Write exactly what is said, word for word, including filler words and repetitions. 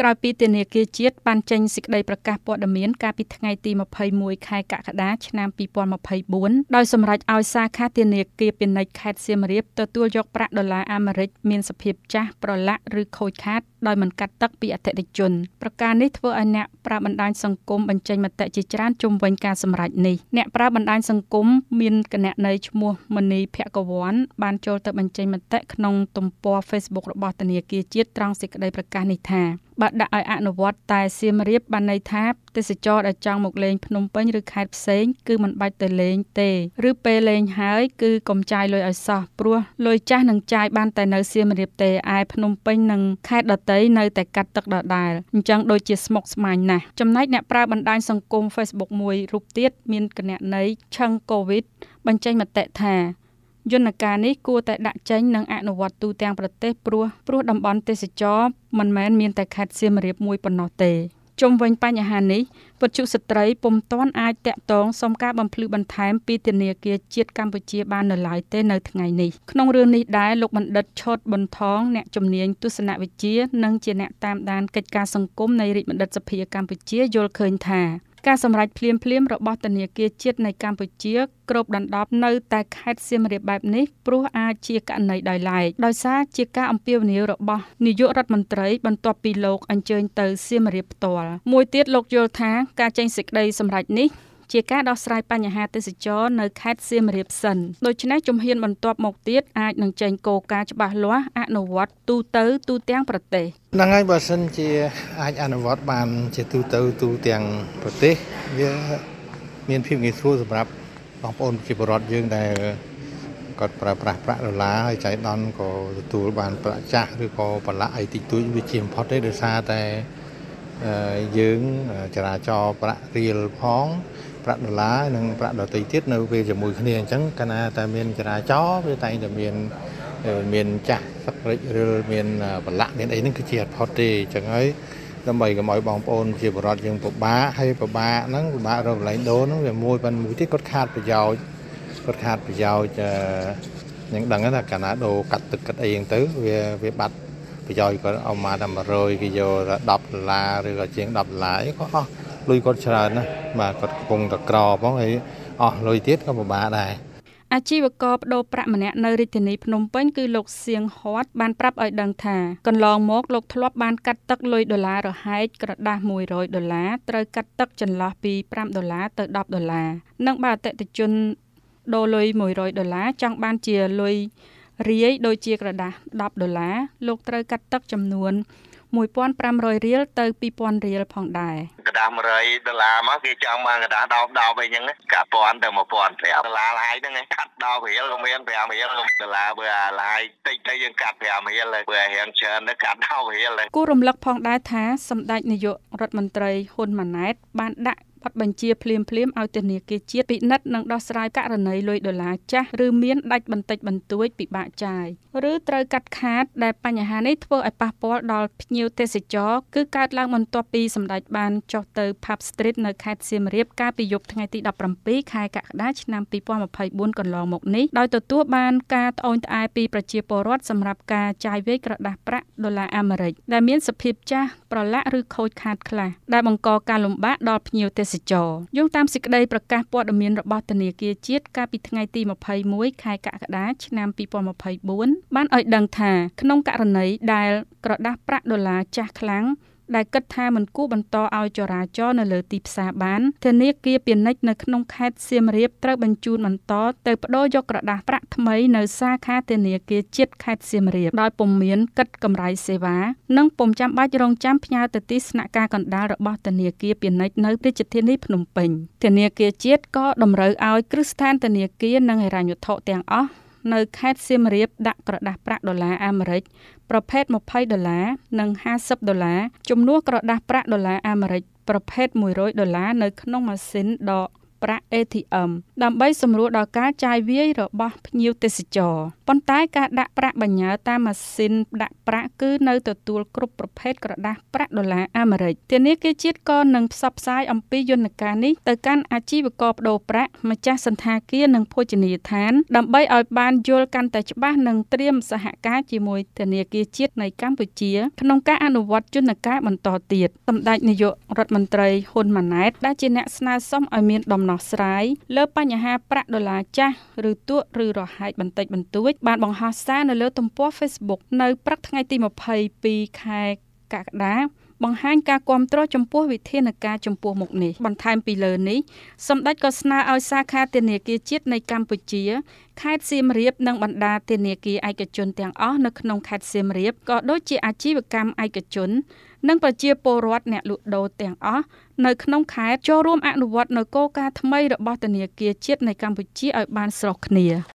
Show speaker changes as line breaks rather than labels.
ក្រោយពីធនាគារជាតិបានចេញសេចក្តីប្រកាសព័ត៌មានកាលពីថ្ងៃទីម្ភៃមួយខែកក្កដាឆ្នាំពីរពាន់ម្ភៃបួនដោយសម្រេចឲ្យសាខាធនាគារពាណិជ្ជខេត្តសៀមរាបទទួលយកប្រាក់ដុល្លារអាមេរិកមានសភាពចាស់ប្រឡាក់ឬខូចខាតដោយមិនកាត់ទឹកពីអតិថិជនប្រការនេះធ្វើឲ្យអ្នកប្រើបណ្ដាញសង្គមបញ្ចេញមតិជាច្រើនជុំវិញការសម្រេចនេះអ្នកប្រើបណ្ដាញសង្គមមានគណនីឈ្មោះមនីភគវ័នបានចូលទៅបញ្ចេញមតិក្នុងទំព័រ Facebook របស់ធនាគារជាតិត្រង់សេចក្តីប្រកាសនេះថាបើដាក់ឲ្យអនុវត្តតែសៀមរាបបានន័យថាទេសចរដែលចង់មកលេងភ្នំពេញឬខេត្តផ្សេងគឺមិនបាច់ទៅលេងទេឬពេលលេងហើយគឺកុំចាយលុយឲ្យសោះព្រោះលុយចាស់នឹងចាយបានតែនៅសៀមរាបទេឯភ្នំពេញនិងខេត្តដទៃនៅតែកាត់ទឹកដដែលអញ្ចឹងដូចជាស្មុគស្មាញណាស់ចំណែកអ្នកប្រើបណ្ដាញសង្គម Facebook មួយរូបទៀតមានគណនីឆឹងកូវីដបញ្ចេញមតិថាយន្តការនេះគួរតែដាក់ចេញនិងអនុវត្តទូទាំងប្រទេសព្រោះព្រោះតំបន់ទេសចរមិនមែនមានតែខេត្តសៀមរាបមួយប៉ុណ្ណោះទេជុំវិញបញ្ហានេះវិទ្យុស្ត្រីពុំទាន់អាចតាក់ទងសុំការបំភ្លឺបន្ថែមពីធនាគារជាតិកម្ពុជាបាននៅឡើយទេនៅថ្ងៃនេះក្នុងរឿងនេះដែរលោកបណ្ឌិតឈុតប៊ុនថងអ្នកជំនាញទស្សនវិជ្ជានិងជាអ្នកតាមដានកិច្ចការសង្គមនៃរាជបណ្ឌិតសភាកម្ពុជាយល់ឃើញថាការសម្រេចភ្លាមភ្លាមរបស់ធនាគារជាតិនៃកម្ពុជាគ្របដណ្ដប់នៅតែខេត្តសៀមរាបបែបនេះព្រោះអាចជាករណីដោយឡែកដោយសារជាការអំពាវនាវរបស់នាយករដ្ឋមន្ត្រីបន្ទាប់ពីលោកអញ្ជើញទៅសៀមរាបផ្ទាល់មួយទៀតលោកយល់ថាការចេញសេចក្តីសម្រេចនេះជាការដោះស្រាយបញ្ហាទេសចរនៅខេត្តសៀមរាបសិនដូច្នេះជំហានបន្ទាប់មកទៀតអាចនឹងចេញគោលការណ៍ច្បាស់លាស់អនុវត្តទូទៅទូទាំងប្រទេស
ហ្នឹងហើយបើសិនជាអាចអនុវត្តបានជាទូទៅទូទាំងប្រទេសវាមានភាពងាយស្រួលសម្រាប់បងប្អូនប្រជាពលរដ្ឋយើងដែលគាត់ប្រើប្រាស់ប្រាក់ដុល្លារហើយចៃដន្យក៏ទទួលបានប្រាក់ចាស់ឬក៏បន្លាក់អីតិចតួចវាជាបំផុតទេដោយសារតែយើងចរាចរប្រាក់រៀលផងប្រាក់ដុល្លារនិងប្រាក់ដទៃទៀតនៅពេលជាមួយគ្នាអញ្ចឹងកាលណាតែមានចរាចរវាតែងតែមានមានចាស់សឹករិចឬមានបន្លាក់មានអីហ្នឹងគឺជាអត់ផុតទេអញ្ចឹងហើយដើម្បីកុំឲ្យបងប្អូនជាបរិវត្តយើងពិបាកហើយពិបាកហ្នឹងពិបាករកកន្លែងដូរហ្នឹងវាមួយប៉ុន្តែមួយទៀតគាត់ខាតប្រយោជន៍គាត់ខាតប្រយោជន៍យើងដឹងថាកាលណាដូរកាត់ទឹកកាត់អីហ្នឹងទៅវាវាបាត់ប្រយោជន៍គាត់เอาមកតែមួយរយគេយកដប់ដុល្លារឬក៏ជាងដប់ដុល្លារអីក៏អស់លុយគាត់ច្រើនណាស់បាទគាត់កំពុងតែក្រផងហើយអស់លុយទៀតក៏ពិបាកដែរ
អាជីវករបដូរប្រាក់ម្នាក់នៅរាជធានីភ្នំពេញគឺលោកសៀងហត់បានប្រាប់ឲ្យដឹងថាកន្លងមកលោកធ្លាប់បានកាត់ទឹកលុយដុល្លាររហែកក្រដាសមួយរយដុល្លារត្រូវកាត់ទឹកចន្លោះពីប្រាំដុល្លារទៅដប់ដុល្លារនិងបើអតិថិជនដូរលុយមួយរយដុល្លារចង់បានជាលុយរាយដូចជាក្រដាសដប់ដុល្លារលោកត្រូវកាត់ទឹកចំនួនមួយពាន់ប្រាំរយរៀលទៅពីរពាន់រៀលផងដែរ
ក្រដាសមួយរយដុល្លារមកគេចង់បានក្រដាសដប់ដប់អីចឹងកាត់ពាន់ទៅមួយពាន់ប្រាំដុល្លារឡាយហ្នឹងកាត់ដប់រៀលក៏មានប្រាំរៀលដុល្លារបើអាឡាយតិចទៅយើងកាត់ប្រាំរៀលហើយបើរៀងច្រើនទៅកាត់ដប់រៀល
គូរំលឹកផងដែរថាសម្ដេចនាយករដ្ឋមន្ត្រីហ៊ុនម៉ាណែតបានដាក់បទបញ្ជាភ្លាមភ្លាមឲ្យធនាគារជាតិពិនិត្យនិងដោះស្រាយករណីលុយដុល្លារចាស់ឬមានដាច់បន្តិចបន្តួចពិបាកចាយឬត្រូវកាត់ខាតដែលបញ្ហានេះធ្វើឲ្យប៉ះពាល់ដល់ភ្ញៀវទេសចរគឺកើតឡើងបន្ទាប់ពីសម្ដេចបានចុះទៅ Pub Street នៅខេត្តសៀមរាបកាលពីយប់ថ្ងៃទីដប់ប្រាំពីរខែកក្កដាឆ្នាំពីរពាន់ម្ភៃបួនកន្លងមកនេះដោយទទួលបានការត្អូញត្អែពីប្រជាពលរដ្ឋសម្រាប់ការចាយវាយក្រដាសប្រាក់ដុល្លារអាមេរិកដែលមានសភាពចាស់ប្រឡាក់ឬខូចខាតខ្លះដែលបង្កការលំបាកដល់ភ្ញៀវទេសចរយោងតាមសេចក្តីប្រកាសព័ត៌មានរបស់ធនាគារជាតិកាលពីថ្ងៃទីម្ភៃមួយខែកក្កដាឆ្នាំពីរពាន់ម្ភៃបួនបានឲ្យដឹងថាក្នុងករណីដែលក្រដាសប្រាក់ដុល្លារចាស់ខ្លាំងដែលគិតថាមិនគួរបន្តឲ្យចរាចរនៅលើទីផ្សារបានធនាគារពាណិជ្ជនៅក្នុងខេត្តសៀមរាបត្រូវបញ្ជូនបន្តទៅប្តូរយកក្រដាសប្រាក់ថ្មីនៅសាខាធនាគារជាតិខេត្តសៀមរាបដោយពុំមានកិត្តកម្រៃសេវានិងពុំចាំបាច់រងចាំផ្ញើទៅទីស្នាក់ការកណ្ដាលរបស់ធនាគារពាណិជ្ជនៅរាជធានីភ្នំពេញធនាគារជាតិក៏តម្រូវឲ្យគ្រឹះស្ថានធនាគារនិងហិរញ្ញវត្ថុទាំងអស់នៅខេត្តសៀមរាបដាក់ក្រដាសប្រាក់ដុល្លារអាមេរិកប្រភេទម្ភៃដុល្លារនិងហាសិបដុល្លារជំនួសក្រដាសប្រាក់ដុល្លារអាមេរិកប្រភេទមួយរយដុល្លារនៅក្នុងម៉ាស៊ីនដកប្រាក់ เอ ที เอ็ม ដើម្បីសម្រួលដល់ការចាយវាយរបស់ភ្ញៀវទេសចរប៉ុប៉ុន្តែការដាក់ប្រាក់បញ្ញើតាមម៉ាស៊ីនដាក់ប្រាក់គឺនៅទទួលគ្រប់ប្រភេទក្រដាសប្រាក់ដុល្លារអាមេរិកធនាគារជាតិក៏នឹងផ្សព្វផ្សាយអំពីយន្តការនេះទៅកាន់អាជីវករប្តូរប្រាក់ម្ចាស់សន្តាគារនិងភោជនីយដ្ឋានដើម្បីឲ្យបានយល់កាន់តែច្បាស់និងត្រៀមសហការជាមួយធនាគារជាតិនៃកម្ពុជាក្នុងការអនុវត្តយន្តការបន្តទៀតសម្ដេចនាយករដ្ឋមន្ត្រីហ៊ុនម៉ាណែតដែលជាអ្នកស្នើសុំឲ្យមានដំណោះស្រាយលើបញ្ហាប្រាក់ដុល្លារចាស់ឬទក់ឬរហែកបន្តិចបន្តួចបានបង្ហោះសារនៅលើទំព័រ Facebook នៅព្រឹកថ្ងៃទីម្ភៃពីរខែកក្កដាបង្ហាញការគាំទ្រចំពោះវិធានការចំពោះមុខនេះបន្ថែមពីលើនេះសម្ដេចក៏ស្នើឲ្យសាខាធនាគារជាតិនៃកម្ពុជាខេត្តសៀមរាបនិងបណ្ដាធនាគារឯកជនទាំងអស់នៅក្នុងខេត្តសៀមរាបក៏ដូចជាអាជីវកម្មឯកជននិងប្រជាពលរដ្ឋអ្នកលក់ដូរទាំងអស់នៅក្នុងខេត្តចូលរួមអនុវត្តនូវគោលការណ៍ថ្មីរបស់ធនាគារជាតិនៃកម្ពុជាឲ្យបានស្រុះគ្នា